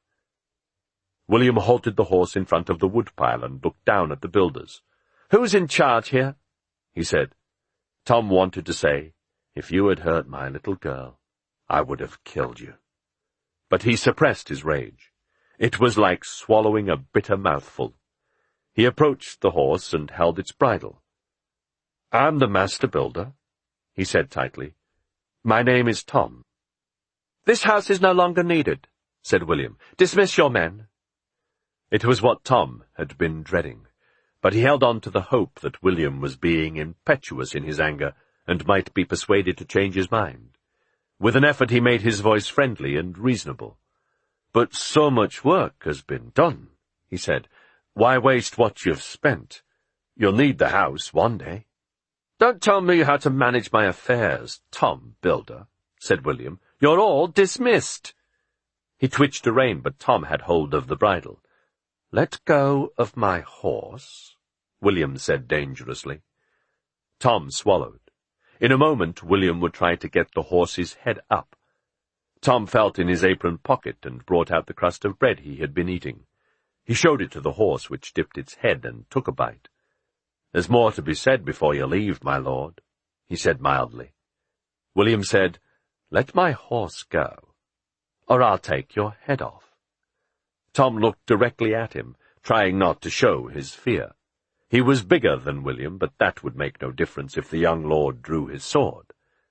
William halted the horse in front of the woodpile and looked down at the builders. "Who's in charge here?" he said. Tom wanted to say, "If you had hurt my little girl, I would have killed you." But he suppressed his rage. It was like swallowing a bitter mouthful. He approached the horse and held its bridle. "I'm the master builder," he said tightly. "My name is Tom." "This house is no longer needed," said William. "Dismiss your men." It was what Tom had been dreading, but he held on to the hope that William was being impetuous in his anger and might be persuaded to change his mind. With an effort he made his voice friendly and reasonable. "But so much work has been done," he said. "Why waste what you've spent? You'll need the house one day." "Don't tell me how to manage my affairs, Tom Builder," said William. "You're all dismissed." He twitched a rein, but Tom had hold of the bridle. "Let go of my horse," William said dangerously. Tom swallowed. In a moment William would try to get the horse's head up. Tom felt in his apron pocket and brought out the crust of bread he had been eating. He showed it to the horse, which dipped its head and took a bite. "There's more to be said before you leave, my lord," he said mildly. William said, "Let my horse go, or I'll take your head off." Tom looked directly at him, trying not to show his fear. He was bigger than William, but that would make no difference if the young lord drew his sword.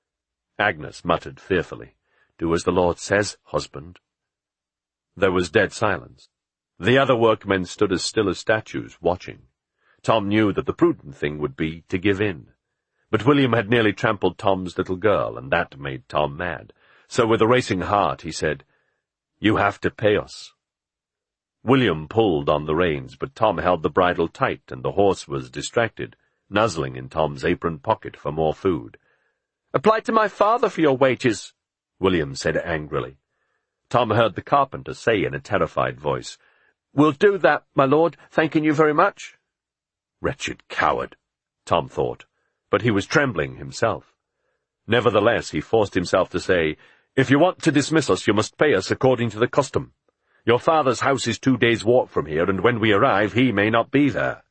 Agnes muttered fearfully, "Do as the Lord says, husband." There was dead silence. The other workmen stood as still as statues, watching. Tom knew that the prudent thing would be to give in. But William had nearly trampled Tom's little girl, and that made Tom mad. So with a racing heart he said, "You have to pay us." William pulled on the reins, but Tom held the bridle tight, and the horse was distracted, nuzzling in Tom's apron pocket for more food. "Apply to my father for your wages," William said angrily. Tom heard the carpenter say in a terrified voice, "We'll do that, my lord, thanking you very much." Wretched coward, Tom thought, but he was trembling himself. Nevertheless, he forced himself to say, "If you want to dismiss us, you must pay us according to the custom. Your father's house is two days' walk from here, and when we arrive, he may not be there."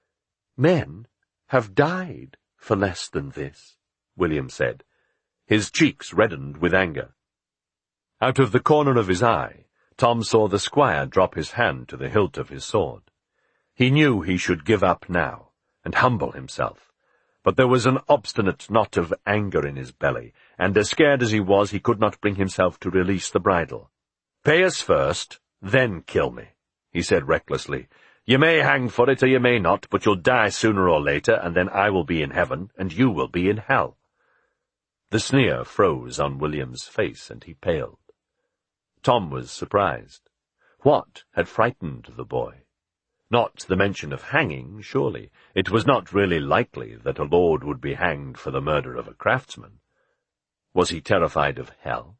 "Men have died for less than this," William said. His cheeks reddened with anger. Out of the corner of his eye, Tom saw the squire drop his hand to the hilt of his sword. He knew he should give up now, and humble himself, but there was an obstinate knot of anger in his belly, and as scared as he was, he could not bring himself to release the bridle. "Pay us first, then kill me," he said recklessly. "You may hang for it or you may not, but you'll die sooner or later, and then I will be in heaven, and you will be in hell." The sneer froze on William's face, and he paled. Tom was surprised. What had frightened the boy? Not the mention of hanging, surely. It was not really likely that a lord would be hanged for the murder of a craftsman. Was he terrified of hell?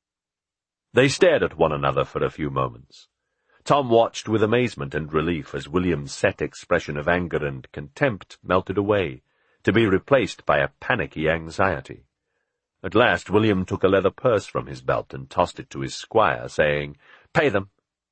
They stared at one another for a few moments. Tom watched with amazement and relief as William's set expression of anger and contempt melted away, to be replaced by a panicky anxiety. At last William took a leather purse from his belt and tossed it to his squire, saying, "Pay them."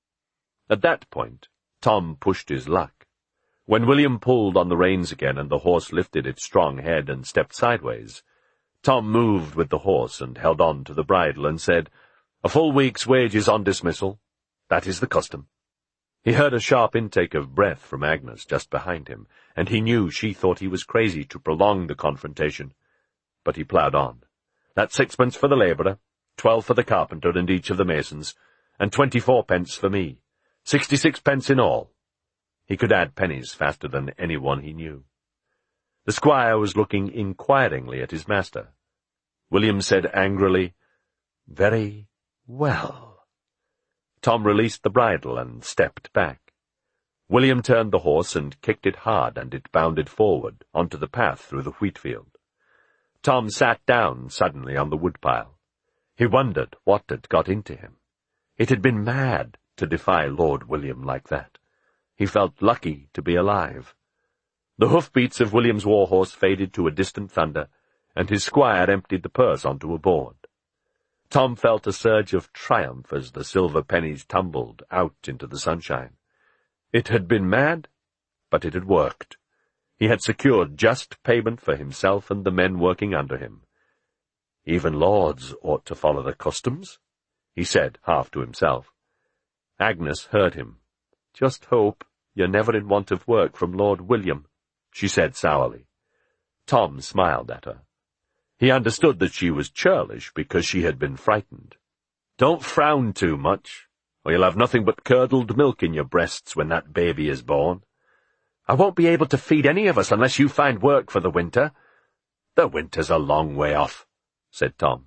At that point, Tom pushed his luck. When William pulled on the reins again and the horse lifted its strong head and stepped sideways, Tom moved with the horse and held on to the bridle and said, "A full week's wages on dismissal. That is the custom." He heard a sharp intake of breath from Agnes just behind him, and he knew she thought he was crazy to prolong the confrontation. But he ploughed on. "That's sixpence for the labourer, twelve for the carpenter and each of the masons, and twenty-four pence for me. Sixty-six pence in all." He could add pennies faster than anyone he knew. The squire was looking inquiringly at his master. William said angrily, "Very well." Tom released the bridle and stepped back. William turned the horse and kicked it hard, and it bounded forward onto the path through the wheat field. Tom sat down suddenly on the woodpile. He wondered what had got into him. It had been mad to defy Lord William like that. He felt lucky to be alive. The hoofbeats of William's war-horse faded to a distant thunder, and his squire emptied the purse onto a board. Tom felt a surge of triumph as the silver pennies tumbled out into the sunshine. It had been mad, but it had worked. He had secured just payment for himself and the men working under him. "Even lords ought to follow the customs," he said, half to himself. Agnes heard him. "Just hope you're never in want of work from Lord William," she said sourly. Tom smiled at her. He understood that she was churlish because she had been frightened. "Don't frown too much, or you'll have nothing but curdled milk in your breasts when that baby is born. I won't be able to feed any of us unless you find work for the winter." "The winter's a long way off," said Tom.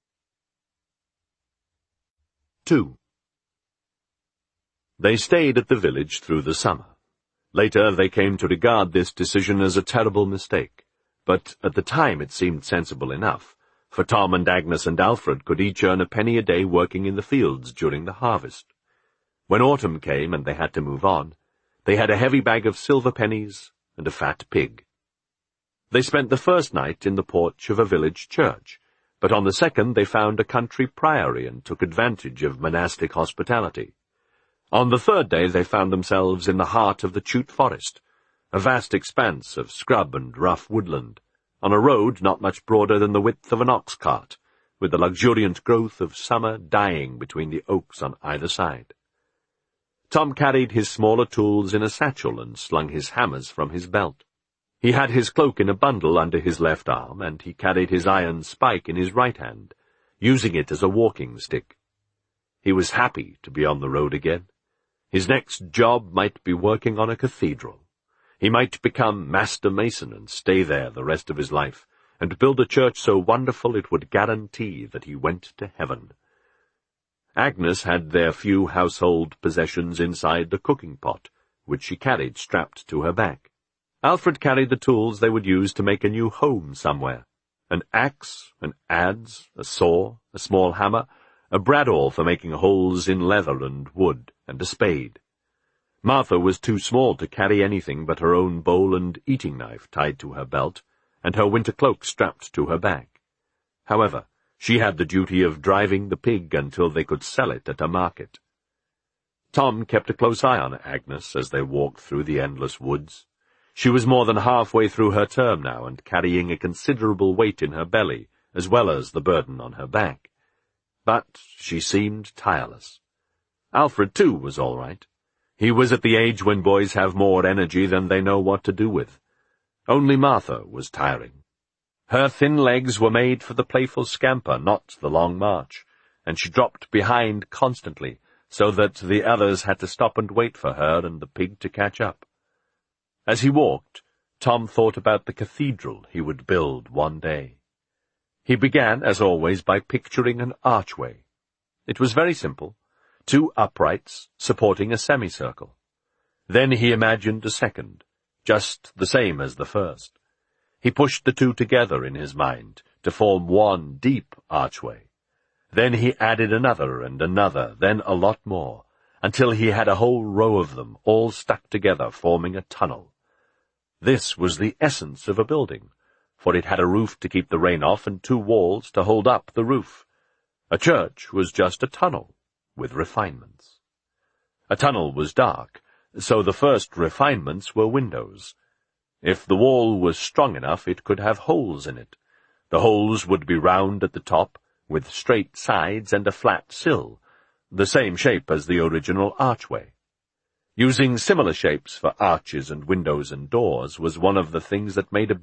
Two. They stayed at the village through the summer. Later they came to regard this decision as a terrible mistake, but at the time it seemed sensible enough, for Tom and Agnes and Alfred could each earn a penny a day working in the fields during the harvest. When autumn came and they had to move on, they had a heavy bag of silver pennies and a fat pig. They spent the first night in the porch of a village church, but on the second they found a country priory and took advantage of monastic hospitality. On the third day they found themselves in the heart of the Chute Forest, a vast expanse of scrub and rough woodland, on a road not much broader than the width of an ox cart, with the luxuriant growth of summer dying between the oaks on either side. Tom carried his smaller tools in a satchel and slung his hammers from his belt. He had his cloak in a bundle under his left arm, and he carried his iron spike in his right hand, using it as a walking stick. He was happy to be on the road again. His next job might be working on a cathedral. He might become master mason and stay there the rest of his life, and build a church so wonderful it would guarantee that he went to heaven. Agnes had their few household possessions inside the cooking pot, which she carried strapped to her back. Alfred carried the tools they would use to make a new home somewhere: an axe, an adze, a saw, a small hammer, a bradawl for making holes in leather and wood, and a spade. Martha was too small to carry anything but her own bowl and eating knife tied to her belt, and her winter cloak strapped to her back. However, she had the duty of driving the pig until they could sell it at a market. Tom kept a close eye on Agnes as they walked through the endless woods. She was more than halfway through her term now, and carrying a considerable weight in her belly, as well as the burden on her back. But she seemed tireless. Alfred, too, was all right. He was at the age when boys have more energy than they know what to do with. Only Martha was tiring. Her thin legs were made for the playful scamper, not the long march, and she dropped behind constantly, so that the others had to stop and wait for her and the pig to catch up. As he walked, Tom thought about the cathedral he would build one day. He began, as always, by picturing an archway. It was very simple, two uprights supporting a semicircle. Then he imagined a second, just the same as the first. He pushed the two together in his mind to form one deep archway. Then he added another and another, then a lot more, until he had a whole row of them, all stuck together, forming a tunnel. This was the essence of a building, for it had a roof to keep the rain off and two walls to hold up the roof. A church was just a tunnel, with refinements. A tunnel was dark, so the first refinements were windows. If the wall was strong enough, it could have holes in it. The holes would be round at the top, with straight sides and a flat sill, the same shape as the original archway. Using similar shapes for arches and windows and doors was one of the things that made a